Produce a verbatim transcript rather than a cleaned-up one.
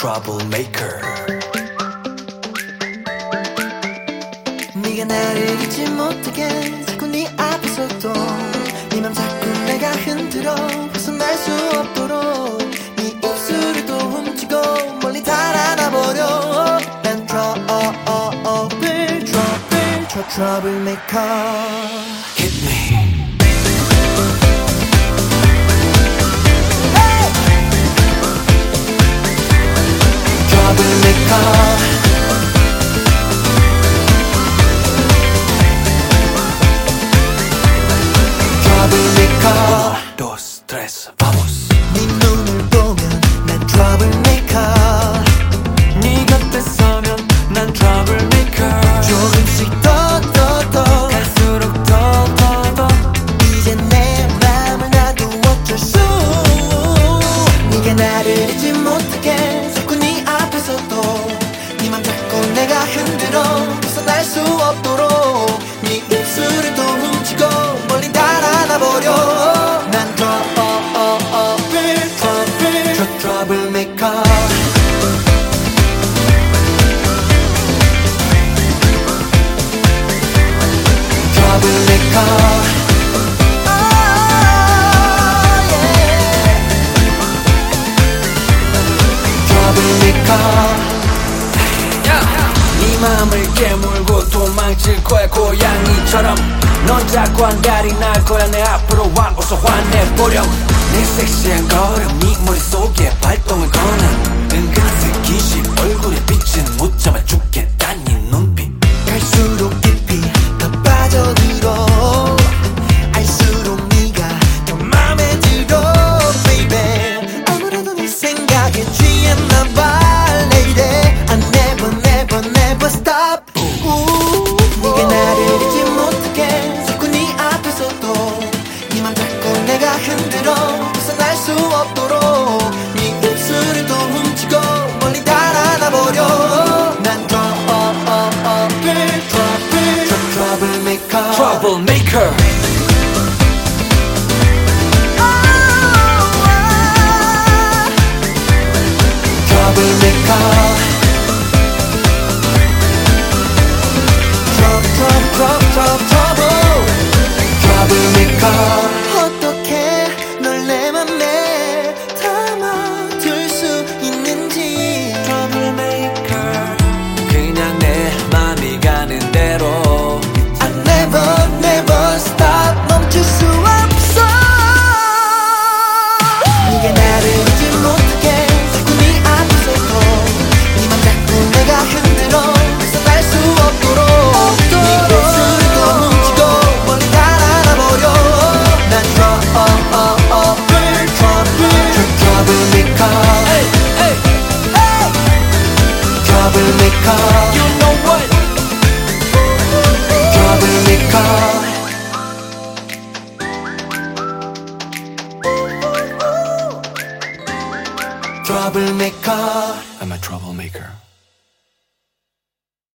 troublemaker. 네가 나를 잊지 못하게 자꾸 네 앞에서도 네 맘 자꾸 내가 흔들어 벗어날 수 없도록 네 입술을 또 훔치고 멀리 달아나버려. 난 trouble, trouble, troublemaker. Hit me. Troublemaker. Uno, dos, tres, vamos. 네 눈을 보면 난 troublemaker. 네 곁에 서면 난 troublemaker. 조금씩 더 더 더 갈수록 더 더 더 이제 내 맘을 나도 어쩔 수. 네가 나를 잊지 못하게 자꾸 네 앞에서도 네 맘 자꾸 내가 흔들어 벗어날 수 없도록 네 입술을 또 훔치고 멀리 달아나버려. 난 trouble, trouble, troublemaker. Troublemaker. 네 맘을 깨물고 도망칠 거야 고양이처럼. 넌 자꾸 안달이 날 거야. 내 앞으로 와 어서 화내보렴. 내 섹시한 걸음 네 머릿속에 발동을 거는 은근색 기신 얼굴에 빛은 못 잡아 죽겠단 네 눈빛. 갈수록 깊이 더 빠져들어 알수록 네가 더 맘에 들어 baby. 아무래도 네 생각에 취했나봐 lady. I never never never stop. 우, 네가 나를 잊지 못하게 자꾸 네 앞에서도 네 맘 자꾸 내가 흔들어 벗어날 수 없도록 네 입술을 또 훔치고 멀리 달아나버려. 난 trouble, trouble, troublemaker. Troublemaker. Troublemaker. Trouble, trouble, trouble, trouble. Troublemaker. 어떻게 널 내 맘에 담아둘 수 있는지. Troublemaker. 그냥 내 맘이 가는 대로 I never, never stop. 멈출 수 없어. 네가 나를 잊지 못하게 자꾸 네 앞에서도 네 맘 자꾸 내가 흔들어 벗어날 수 없도록 네 입술을 또 훔치고 멀리 달아나버려. 난 trouble, trouble, troublemaker. Hey, hey, Troublemaker. you know what? Troublemaker. Troublemaker. I'm a troublemaker.